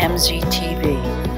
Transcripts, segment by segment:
MZTV.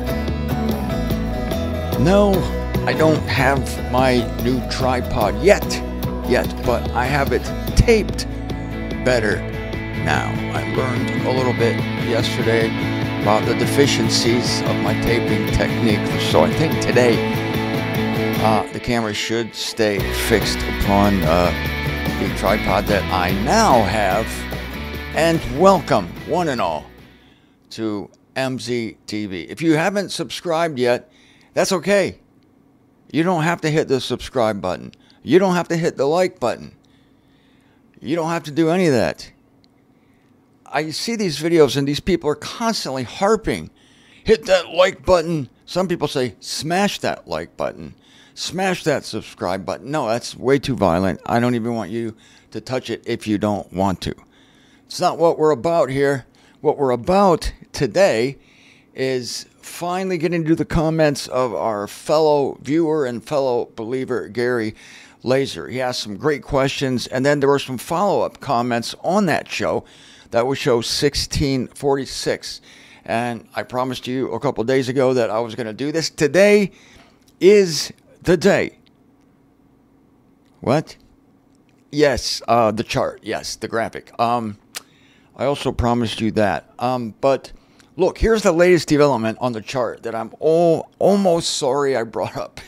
No, I don't have my new tripod yet, but I have it taped better now. I learned a little bit yesterday about the deficiencies of my taping technique, so I think today the camera should stay fixed upon the tripod that I now have. And welcome, one and all, to MZTV. If you haven't subscribed yet, that's okay. You don't have to hit the subscribe button. You don't have to hit the like button. You don't have to do any of that. I see these videos and these people are constantly harping. Hit that like button. Some people say, smash that like button. Smash that subscribe button. No, that's way too violent. I don't even want you to touch it if you don't want to. It's not what we're about here. What we're about today is finally getting to the comments of our fellow viewer and fellow believer, Gary Laser. He asked some great questions, and then there were some follow-up comments on that show. That was show 1646. And I promised you a couple days ago that I was going to do this. Today is the day. What? Yes, the chart. Yes, the graphic. I also promised you that. But look, here's the latest development on the chart that I'm almost sorry I brought up.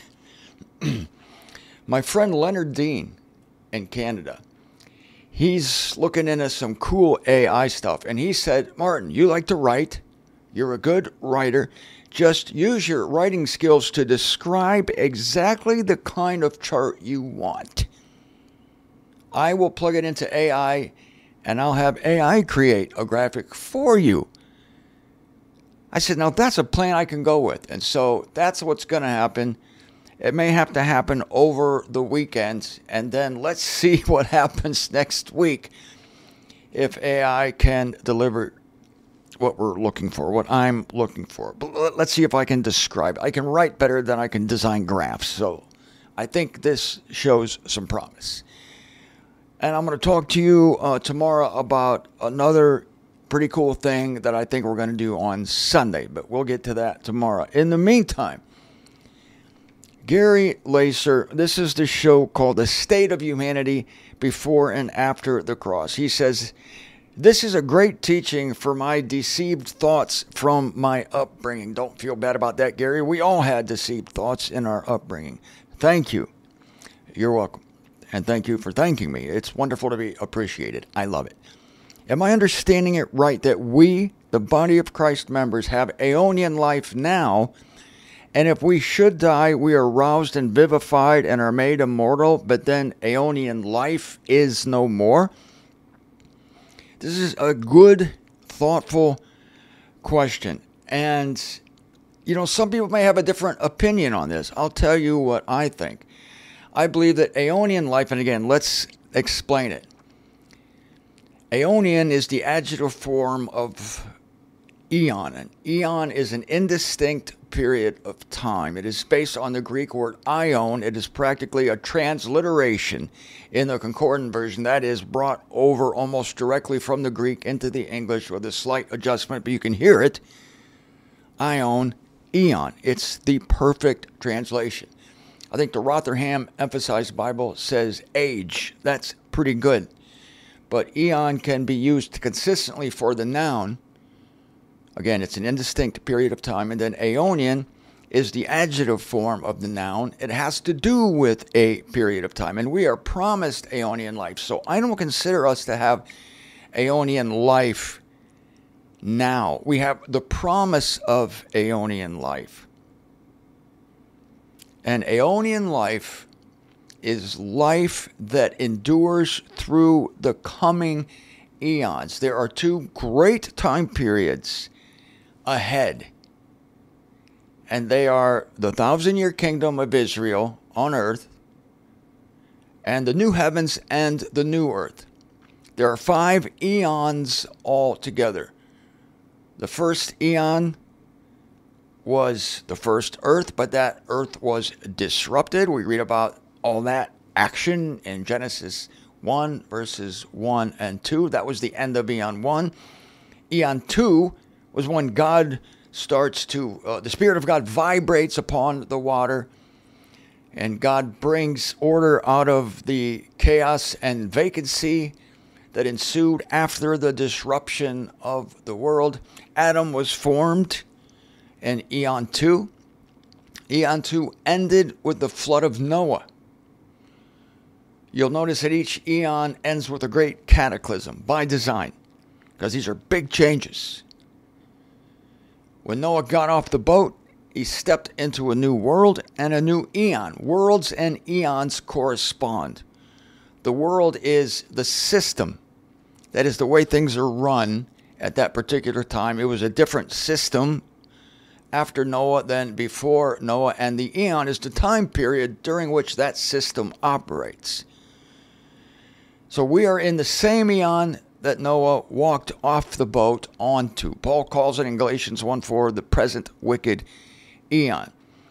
My friend Leonard Dean in Canada, he's looking into some cool AI stuff. And he said, Martin, you like to write. You're a good writer. Just use your writing skills to describe exactly the kind of chart you want. I will plug it into AI, and I'll have AI create a graphic for you. I said, now that's a plan I can go with. And so that's what's going to happen. It may have to happen over the weekend. And then let's see what happens next week if AI can deliver what we're looking for, what I'm looking for. But let's see if I can describe it. I can write better than I can design graphs. So I think this shows some promise. And I'm going to talk to you tomorrow about another pretty cool thing that I think we're going to do on Sunday. But we'll get to that tomorrow. In the meantime, Gary Laser, this is the show called The State of Humanity Before and After the Cross. He says, this is a great teaching for my deceived thoughts from my upbringing. Don't feel bad about that, Gary. We all had deceived thoughts in our upbringing. Thank you. You're welcome. And thank you for thanking me. It's wonderful to be appreciated. I love it. Am I understanding it right that we, the body of Christ members, have aeonian life now? And if we should die, we are roused and vivified and are made immortal, but then aeonian life is no more? This is a good, thoughtful question. And, you know, some people may have a different opinion on this. I'll tell you what I think. I believe that aeonian life, and again, let's explain it. Aeonian is the adjective form of eon. And eon is an indistinct period of time. It is based on the Greek word aion. It is practically a transliteration in the concordant version. That is brought over almost directly from the Greek into the English with a slight adjustment, but you can hear it. Aion, eon. It's the perfect translation. I think the Rotherham Emphasized Bible says age. That's pretty good. But eon can be used consistently for the noun. Again, it's an indistinct period of time. And then aeonian is the adjective form of the noun. It has to do with a period of time. And we are promised aeonian life. So I don't consider us to have aeonian life now. We have the promise of aeonian life. And aeonian life is life that endures through the coming eons. There are two great time periods ahead. And they are the 1,000-year kingdom of Israel on earth and the new heavens and the new earth. There are 5 eons altogether. The first eon was the first earth, but that earth was disrupted. We read about all that action in Genesis 1, verses 1 and 2. That was the end of Eon 1. Eon 2 was when God starts to, the Spirit of God vibrates upon the water, and God brings order out of the chaos and vacancy that ensued after the disruption of the world. Adam was formed in Eon 2. Eon 2 ended with the flood of Noah. You'll notice that each eon ends with a great cataclysm by design, because these are big changes. When Noah got off the boat, he stepped into a new world and a new eon. Worlds and eons correspond. The world is the system. That is the way things are run at that particular time. It was a different system after Noah than before Noah, and the eon is the time period during which that system operates. So we are in the same eon that Noah walked off the boat onto. Paul calls it in Galatians 1:4 the present wicked eon.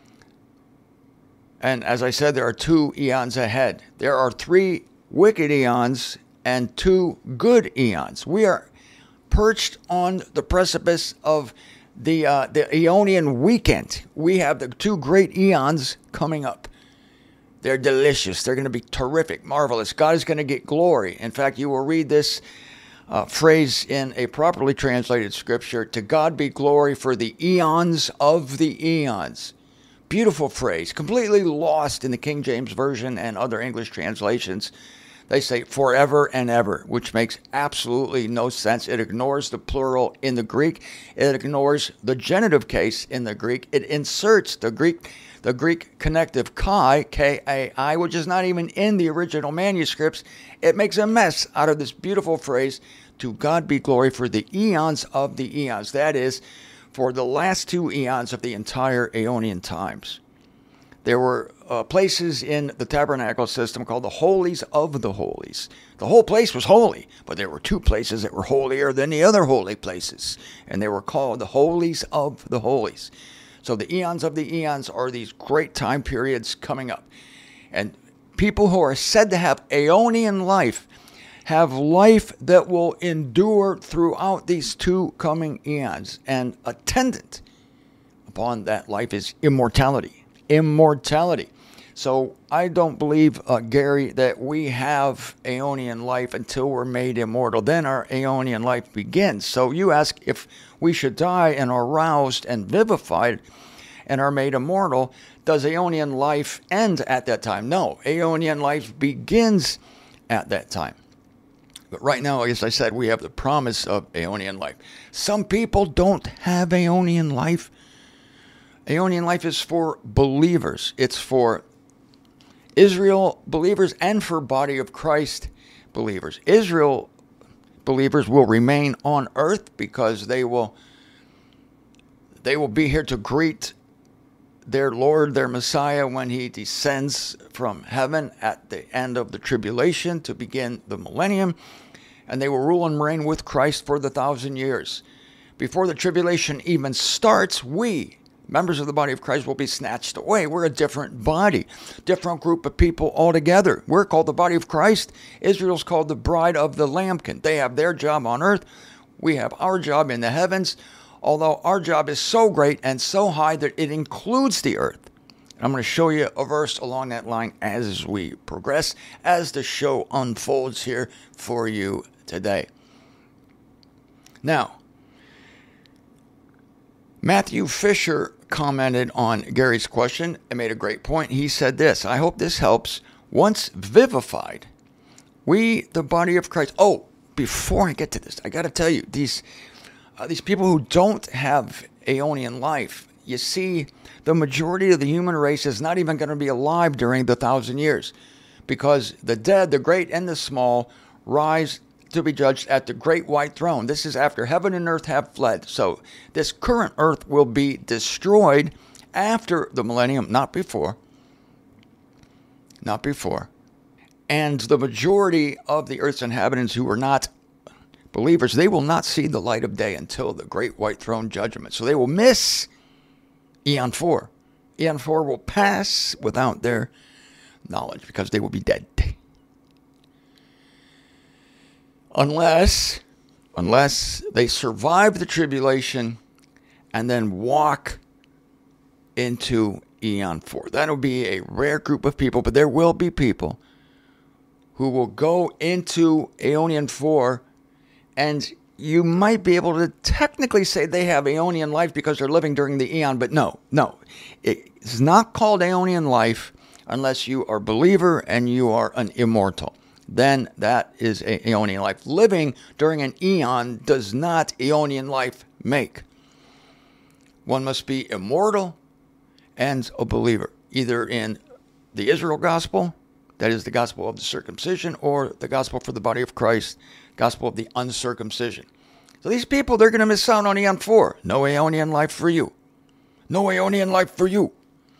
And as I said, there are 2 eons ahead. There are 3 wicked eons and 2 good eons. We are perched on the precipice of the Aeonian weekend. We have the 2 great eons coming up. They're delicious. They're going to be terrific, marvelous. God is going to get glory. In fact, you will read this phrase in a properly translated scripture: to God be glory for the eons of the eons. Beautiful phrase, completely lost in the King James Version and other English translations. They say forever and ever, which makes absolutely no sense. It ignores the plural in the Greek. It ignores the genitive case in the Greek. It inserts the Greek connective kai, K-A-I, which is not even in the original manuscripts. It makes a mess out of this beautiful phrase, to God be glory for the eons of the eons. That is, for the last 2 eons of the entire Aeonian times. There were places in the tabernacle system called the Holies of the Holies. The whole place was holy, but there were 2 places that were holier than the other holy places, and they were called the Holies of the Holies. So the eons of the eons are these great time periods coming up. And people who are said to have Aeonian life have life that will endure throughout these 2 coming eons. And attendant upon that life is immortality. Immortality. So I don't believe, Gary, that we have Aeonian life until we're made immortal. Then our Aeonian life begins. So you ask if we should die and are roused and vivified and are made immortal. Does Aeonian life end at that time? No. Aeonian life begins at that time. But right now, as I said, we have the promise of Aeonian life. Some people don't have Aeonian life. Aeonian life is for believers. It's for Israel believers and for body of Christ believers. Israel believers will remain on earth because they will be here to greet their Lord, their Messiah, when he descends from heaven at the end of the tribulation to begin the millennium. And they will rule and reign with Christ for the 1,000 years. Before the tribulation even starts, we, members of the body of Christ, will be snatched away. We're a different body, different group of people altogether. We're called the body of Christ. Israel's called the bride of the Lambkin. They have their job on earth. We have our job in the heavens, although our job is so great and so high that it includes the earth. I'm going to show you a verse along that line as we progress, as the show unfolds here for you today. Now, Matthew Fisher commented on Gary's question and made a great point. He said this: I hope this helps. Once vivified, we, the body of Christ. Oh, before I get to this, I got to tell you, these people who don't have Aeonian life, you see, the majority of the human race is not even going to be alive during the 1,000 years, because the dead, the great and the small, rise to be judged at the great white throne. This is after heaven and earth have fled. So this current earth will be destroyed after the millennium, not before. Not before. And the majority of the earth's inhabitants who are not believers, they will not see the light of day until the great white throne judgment. So they will miss Eon 4. Eon 4 will pass without their knowledge because they will be dead. Unless they survive the tribulation and then walk into Aeon 4. That'll be a rare group of people, but there will be people who will go into Aeonian 4, and you might be able to technically say they have Aeonian life because they're living during the Aeon, but no. It's not called Aeonian life unless you are a believer and you are an immortal. Then that is Aeonian life. Living during an Aeon does not Aeonian life make. One must be immortal and a believer, either in the Israel gospel, that is the gospel of the circumcision, or the gospel for the body of Christ, gospel of the uncircumcision. So these people, they're going to miss out on Aeon 4. No Aeonian life for you. No Aeonian life for you.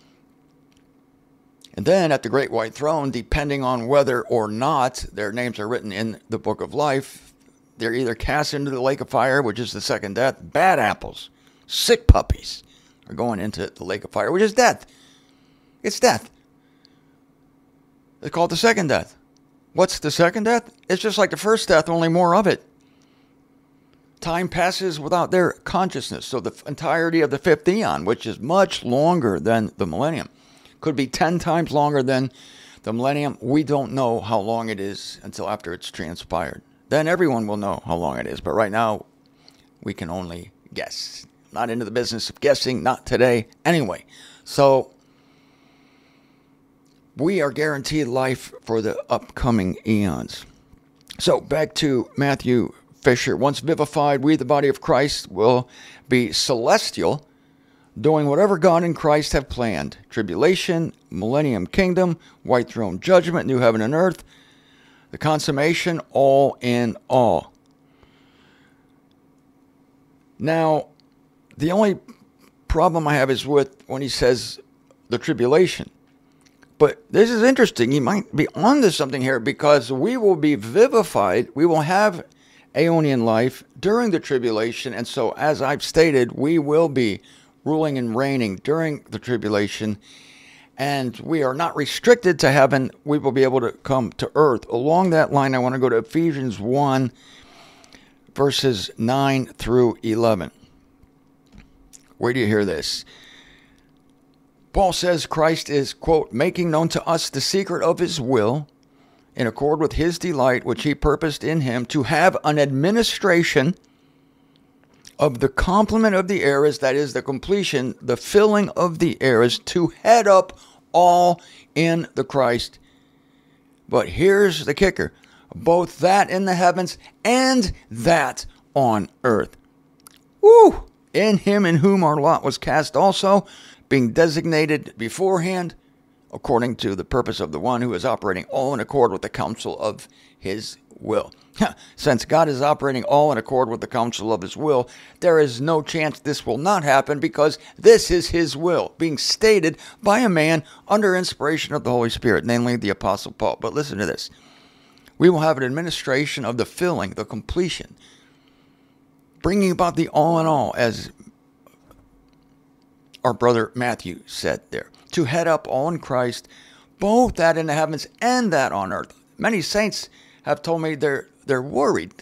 And then at the great white throne, depending on whether or not their names are written in the book of life, they're either cast into the lake of fire, which is the second death. Bad apples, sick puppies are going into the lake of fire, which is death. It's death. It's called the second death. What's the second death? It's just like the first death, only more of it. Time passes without their consciousness. So the entirety of the fifth Aeon, which is much longer than the millennium, could be 10 times longer than the millennium. We don't know how long it is until after it's transpired. Then everyone will know how long it is. But right now, we can only guess. Not into the business of guessing, not today. Anyway, so we are guaranteed life for the upcoming eons. So back to Matthew Fisher. Once vivified, we, the body of Christ, will be celestial, doing whatever God and Christ have planned. Tribulation, millennium kingdom, white throne judgment, new heaven and earth, the consummation, all in all. Now, the only problem I have is with when he says the tribulation. But this is interesting. He might be onto something here, because we will be vivified. We will have Aeonian life during the tribulation. And so, as I've stated, we will be ruling and reigning during the tribulation. And we are not restricted to heaven. We will be able to come to earth. Along that line, I want to go to Ephesians 1, verses 9 through 11. Where do you hear this? Paul says Christ is, quote, making known to us the secret of his will, in accord with his delight, which he purposed in him, to have an administration of the complement of the eras, that is, the completion, the filling of the eras, to head up all in the Christ. But here's the kicker: both that in the heavens and that on earth. Woo! In him in whom our lot was cast also, being designated beforehand, according to the purpose of the one who is operating all in accord with the counsel of his will. Since God is operating all in accord with the counsel of his will, there is no chance this will not happen, because this is his will, being stated by a man under inspiration of the Holy Spirit, namely the Apostle Paul. But listen to this. We will have an administration of the filling, the completion, bringing about the all in all, as our brother Matthew said there, to head up all in Christ, both that in the heavens and that on earth. Many saints have told me they're worried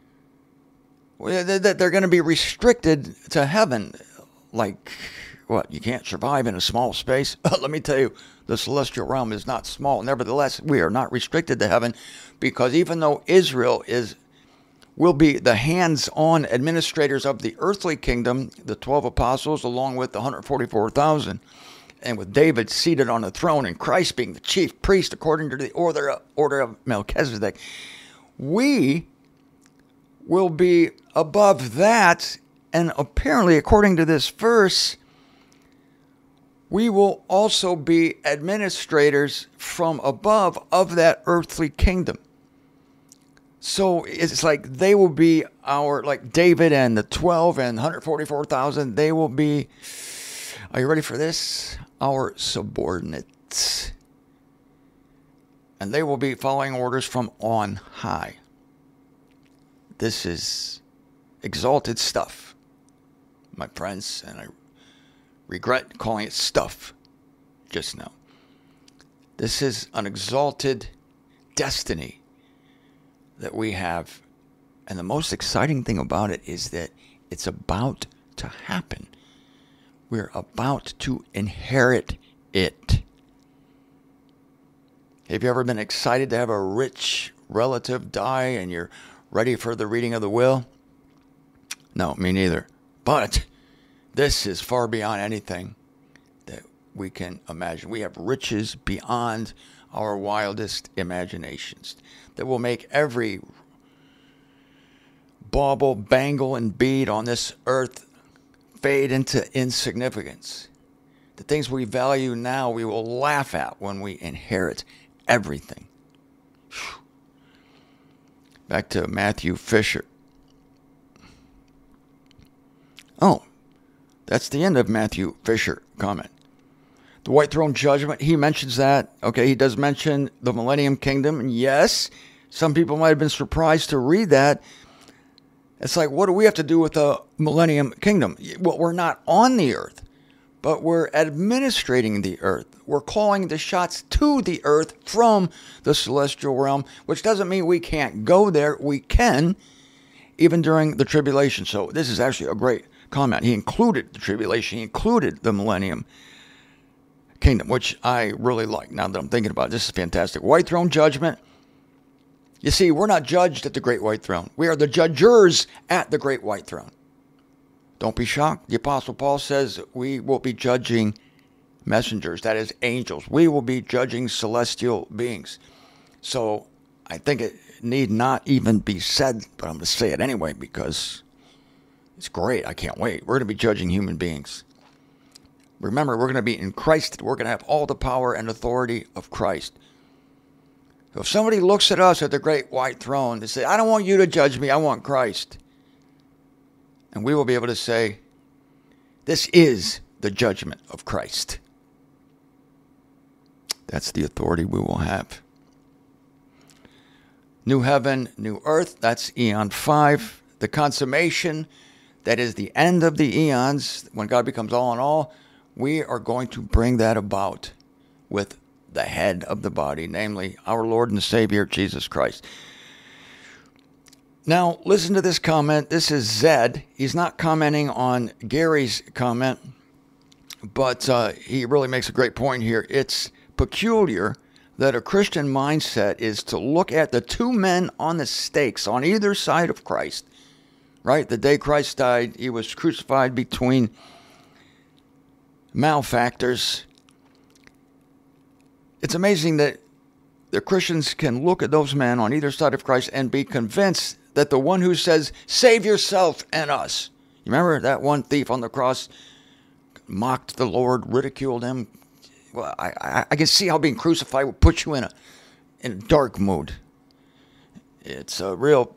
that they're going to be restricted to heaven. Like, what, you can't survive in a small space? Let me tell you, the celestial realm is not small. Nevertheless, we are not restricted to heaven, because even though Israel will be the hands-on administrators of the earthly kingdom, the 12 apostles along with the 144,000, and with David seated on the throne and Christ being the chief priest according to the order of Melchizedek, we will be above that. And apparently, according to this verse, we will also be administrators from above of that earthly kingdom. So it's like they will be like David and the 12 and 144,000, they will be, are you ready for this? Our subordinates. And they will be following orders from on high. This is exalted stuff, my friends, and I regret calling it stuff just now. This is an exalted destiny that we have. And the most exciting thing about it is that it's about to happen. We're about to inherit it. Have you ever been excited to have a rich relative die and you're ready for the reading of the will? No, me neither. But this is far beyond anything that we can imagine. We have riches beyond our wildest imaginations that will make every bauble, bangle, and bead on this earth fade into insignificance. The things we value now, we will laugh at when we inherit everything. Whew. Back to Matthew Fisher. Oh, that's the end of Matthew Fisher comment. The white throne judgment, he mentions that. Okay, he does mention the millennium kingdom. And yes, some people might have been surprised to read that. It's like, what do we have to do with the millennium kingdom? Well, we're not on the earth, but we're administrating the earth. We're calling the shots to the earth from the celestial realm, which doesn't mean we can't go there. We can, even during the tribulation. So this is actually a great comment. He included the tribulation. He included the millennium kingdom, which I really like now that I'm thinking about it. This is fantastic. White throne judgment. You see, we're not judged at the great white throne. We are the judgers at the great white throne. Don't be shocked. The Apostle Paul says we will be judging messengers, that is angels. We will be judging celestial beings. So I think it need not even be said, but I'm going to say it anyway because it's great. I can't wait. We're going to be judging human beings. Remember, we're going to be in Christ. We're going to have all the power and authority of Christ. So if somebody looks at us at the great white throne, they say, I don't want you to judge me. I want Christ. And we will be able to say, this is the judgment of Christ. That's the authority we will have. New heaven, new earth. That's Eon 5. The consummation, that is the end of the eons, when God becomes all in all. We are going to bring that about with the head of the body, namely our Lord and Savior, Jesus Christ. Now, listen to this comment. This is Zed. He's not commenting on Gary's comment, but he really makes a great point here. It's peculiar that a Christian mindset is to look at the two men on the stakes on either side of Christ, right? The day Christ died, he was crucified between malefactors. It's amazing that the Christians can look at those men on either side of Christ and be convinced that the one who says, save yourself and us. You remember that one thief on the cross mocked the Lord, ridiculed him? Well, I can see how being crucified would put you in a dark mood. It's a real,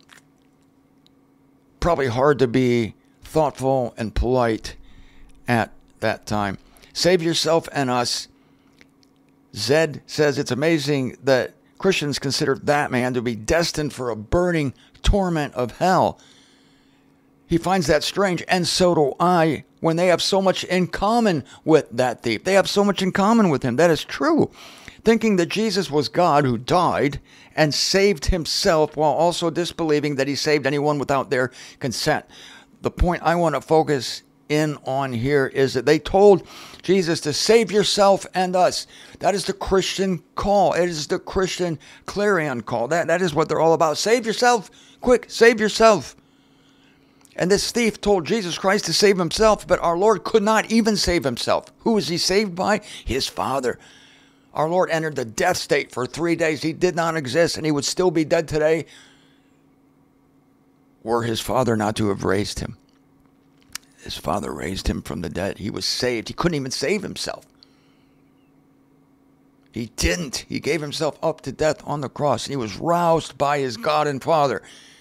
probably hard to be thoughtful and polite at that time. Save yourself and us. Zed says it's amazing that Christians consider that man to be destined for a burning torment of hell. He finds that strange, and so do I, when they have so much in common with that thief. They have so much in common with him. That is true. Thinking that Jesus was God who died and saved himself while also disbelieving that he saved anyone without their consent. The point I want to focus in on here is that they told Jesus to save yourself and us. That is the Christian call. It is the Christian clarion call. That is what they're all about. Save yourself. Quick, save yourself. And this thief told Jesus Christ to save himself, but our Lord could not even save himself. Who was he saved by? His Father. Our Lord entered the death state for 3 days. He did not exist, and he would still be dead today were his Father not to have raised him. His Father raised him from the dead. He was saved. He couldn't even save himself. He didn't. He gave himself up to death on the cross, and he was roused by his God and Father.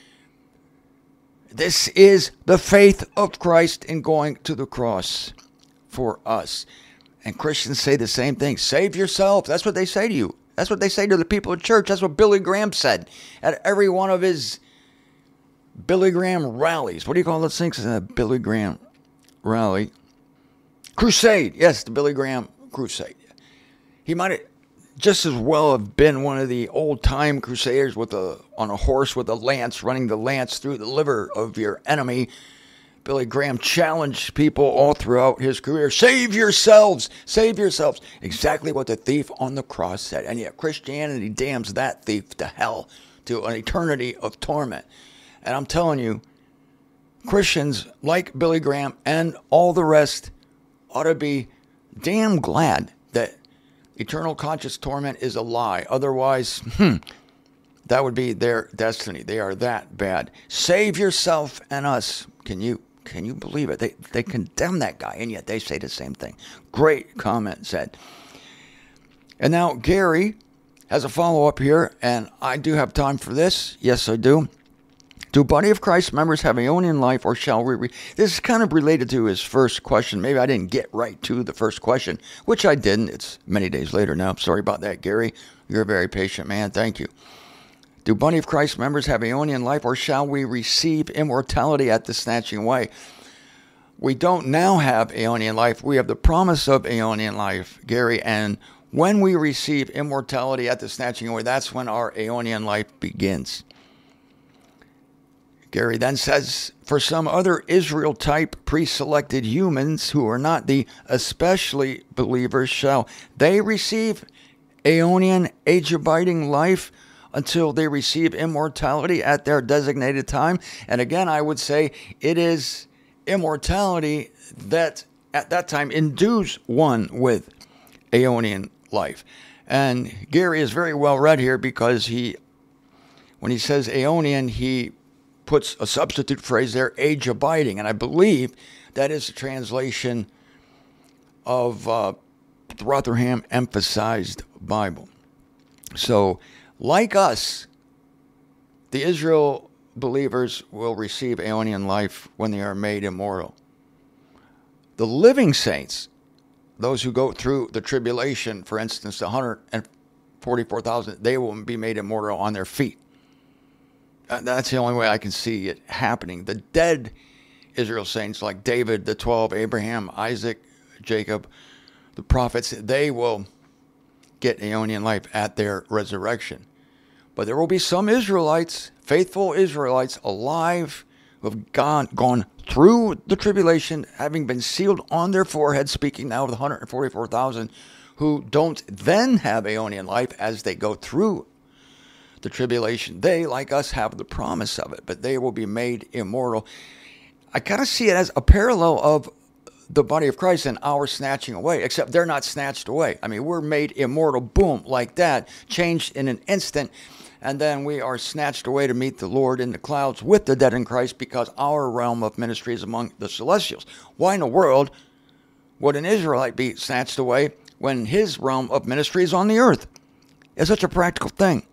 This is the faith of Christ in going to the cross for us. And Christians say the same thing. Save yourself. That's what they say to you. That's what they say to the people of church. That's what Billy Graham said at every one of his Billy Graham rallies. What do you call those things? Billy Graham rally. Crusade. Yes, the Billy Graham crusade. He might have just as well have been one of the old-time crusaders on a horse with a lance, running the lance through the liver of your enemy, Billy Graham challenged people all throughout his career, save yourselves, save yourselves. Exactly what the thief on the cross said. And yet Christianity damns that thief to hell, to an eternity of torment. And I'm telling you, Christians like Billy Graham and all the rest ought to be damn glad that eternal conscious torment is a lie. Otherwise, that would be their destiny. They are that bad. Save yourself and us. Can you believe it? They condemn that guy, and yet they say the same thing. Great comment said. And now Gary has a follow-up here, and I do have time for this. Yes, I do. Do Body of Christ members have Aeonian life, or shall we? This is kind of related to his first question. Maybe I didn't get right to the first question, which I didn't. It's many days later now. Sorry about that, Gary. You're a very patient man. Thank you. Do Body of Christ members have Aeonian life, or shall we receive immortality at the snatching away? We don't now have Aeonian life. We have the promise of Aeonian life, Gary, and when we receive immortality at the snatching away, that's when our Aeonian life begins. Gary then says, for some other Israel-type pre-selected humans who are not the especially believers, shall they receive Aeonian age-abiding life until they receive immortality at their designated time? And again, I would say it is immortality that at that time endues one with Aeonian life. And Gary is very well read here because when he says Aeonian, he puts a substitute phrase there, age abiding. And I believe that is a translation of the Rotherham Emphasized Bible. So, like us, the Israel believers will receive Aeonian life when they are made immortal. The living saints, those who go through the tribulation, for instance, the 144,000, they will be made immortal on their feet. That's the only way I can see it happening. The dead Israel saints like David, the 12, Abraham, Isaac, Jacob, the prophets, they will get Aeonian life at their resurrection. But there will be some Israelites, faithful Israelites, alive, who have gone through the tribulation, having been sealed on their forehead, speaking now of the 144,000, who don't then have Aeonian life as they go through the tribulation. They, like us, have the promise of it, but they will be made immortal. I kind of see it as a parallel of the body of Christ and our snatching away, except they're not snatched away. I mean, we're made immortal, boom, like that, changed in an instant, and then we are snatched away to meet the Lord in the clouds with the dead in Christ, because our realm of ministry is among the celestials. Why in the world would an Israelite be snatched away when his realm of ministry is on the earth? It's such a practical thing.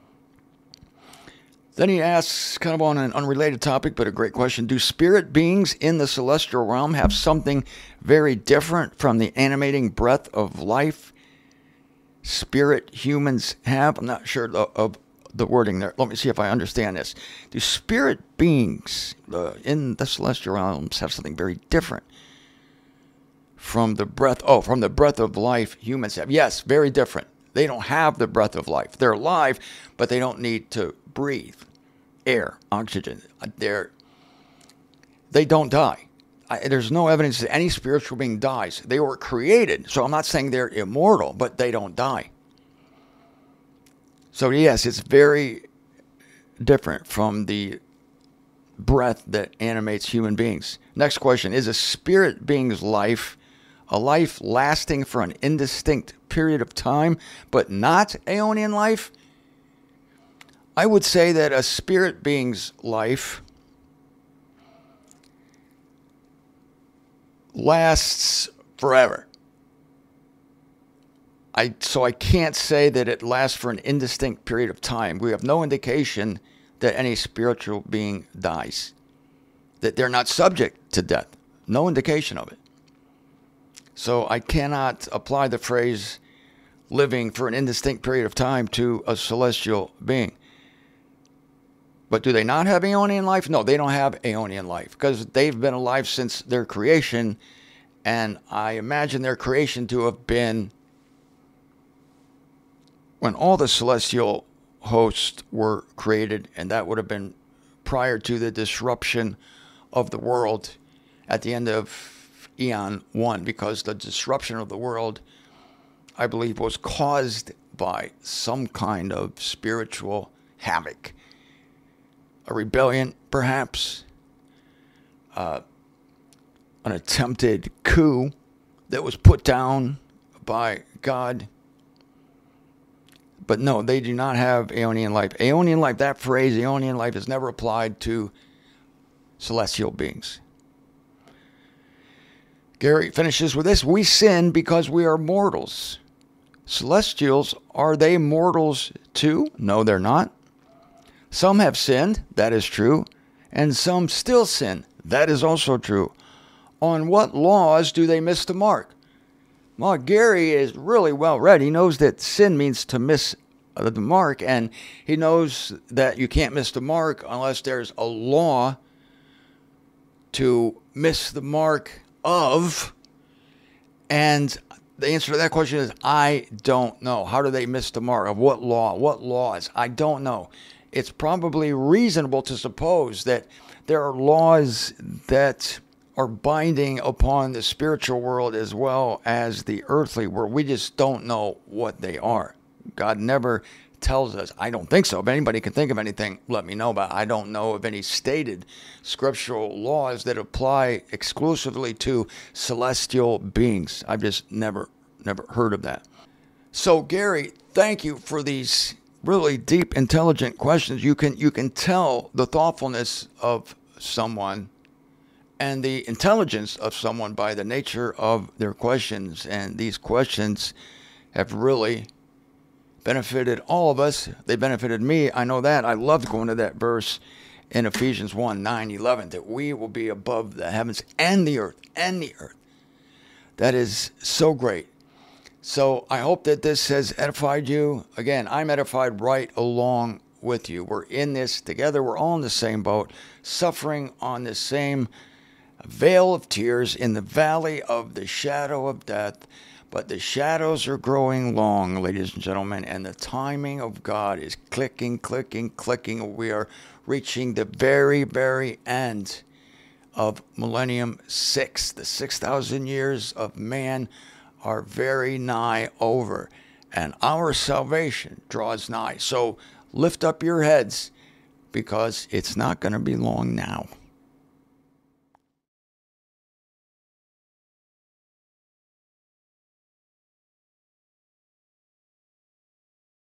Then he asks, kind of on an unrelated topic, but a great question, do spirit beings in the celestial realm have something very different from the animating breath of life spirit humans have? I'm not sure of the wording there. Let me see if I understand this. Do spirit beings in the celestial realms have something very different from the breath? Oh, from the breath of life humans have. Yes, very different. They don't have the breath of life. They're alive, but they don't need to breathe air, oxygen. They don't die. There's no evidence that any spiritual being dies. They were created, so I'm not saying they're immortal, but they don't die. So yes, it's very different from the breath that animates human beings. Next question, is a spirit being's life a life lasting for an indistinct period of time, but not Aeonian life? I would say that a spirit being's life lasts forever. So I can't say that it lasts for an indistinct period of time. We have no indication that any spiritual being dies, that they're not subject to death. No indication of it. So I cannot apply the phrase living for an indistinct period of time to a celestial being. But do they not have Aeonian life? No, they don't have Aeonian life because they've been alive since their creation. And I imagine their creation to have been when all the celestial hosts were created, and that would have been prior to the disruption of the world at the end of Eon 1, because the disruption of the world, I believe, was caused by some kind of spiritual havoc. A rebellion, perhaps, an attempted coup that was put down by God. But no, they do not have Aeonian life. Aeonian life, that phrase, Aeonian life, is never applied to celestial beings. Gary finishes with this: we sin because we are mortals. Celestials, are they mortals too? No, they're not. Some have sinned, that is true, and some still sin, that is also true. On what laws do they miss the mark? Well, Gary is really well read. He knows that sin means to miss the mark, and he knows that you can't miss the mark unless there's a law to miss the mark of. And the answer to that question is, I don't know. How do they miss the mark? Of what law? What laws? I don't know. It's probably reasonable to suppose that there are laws that are binding upon the spiritual world as well as the earthly, where we just don't know what they are. God never tells us. I don't think so. If anybody can think of anything, let me know. But I don't know of any stated scriptural laws that apply exclusively to celestial beings. I've just never heard of that. So, Gary, thank you for these really deep, intelligent questions. You can tell the thoughtfulness of someone and the intelligence of someone by the nature of their questions. And these questions have really benefited all of us. They benefited me. I know that. I loved going to that verse in Ephesians 1, 9, 11, that we will be above the heavens and the earth, That is so great. So I hope that this has edified you. Again, I'm edified right along with you. We're in this together. We're all in the same boat, suffering on the same vale of tears in the valley of the shadow of death. But the shadows are growing long, ladies and gentlemen, and the timing of God is clicking. We are reaching the very, very end of Millennium 6. The 6,000 years of man are very nigh over, and our salvation draws nigh. So lift up your heads, because it's not going to be long now.